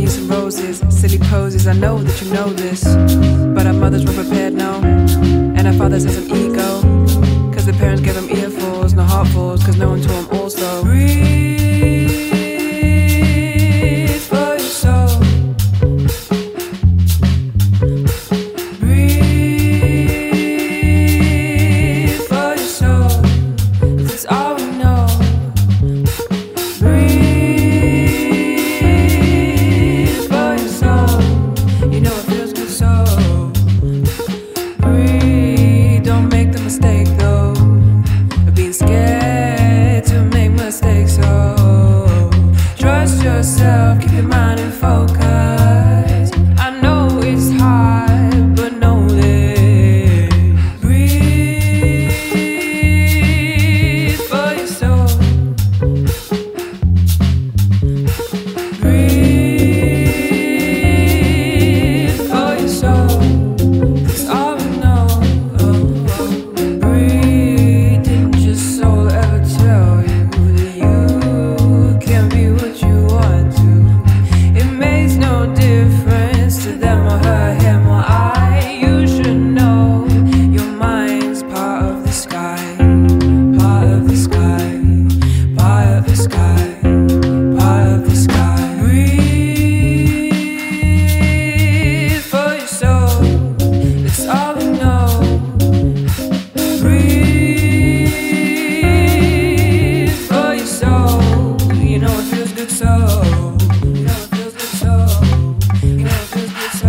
and some roses, silly poses, I know that you know this. But our mothers were prepared, no. And our fathers had some ego, cause their parents gave them earfuls, no heartfuls, cause no one told them also. Breathe for your soul. Breathe for your soul, cause it's all we know. Breathe for your soul, you know it feels good so. Breathe, don't make the mistake though, of being scared to make mistakes, so trust yourself, keep your mind in focus. I know it's hard, but know that. Breathe for your soul. Breathe for your soul, that's all we know. Breathe, didn't your soul ever tell you that you can be what you want to? It makes no difference to them or her, him or I. You should know your mind's part of the sky, part of the sky, part of the sky, part of the sky. Breathe for your soul, it's all we know. Breathe for your soul, you know it feels good so. You know it feels good so. You know it feels good so.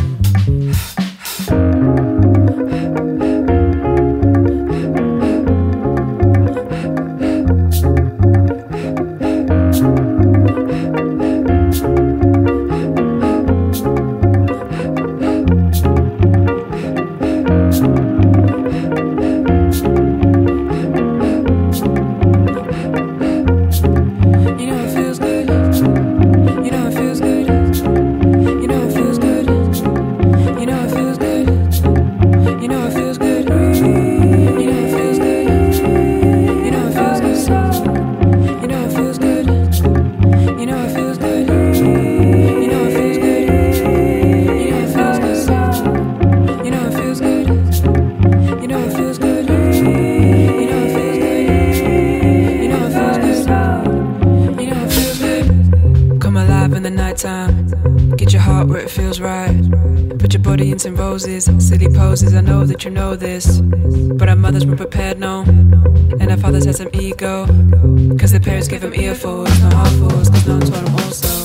You know it feels good. You know it feels good. You know it feels good. You know it feels good. You know it feels good. You know it feels good. You know it feels good. You know it feels good. You know it feels good. You know it feels good. You know it feels good. You know it feels good. You know it feels good. You know it feels good. You know it feels good. You know it feels good. Come alive in the nighttime. Get your heart where it feels right. Put your body in some roses, silly poses, I know that you know this. But our mothers were prepared, no. And our fathers had some ego, cause their parents gave them earfuls, no heartfuls, cause no one told them also.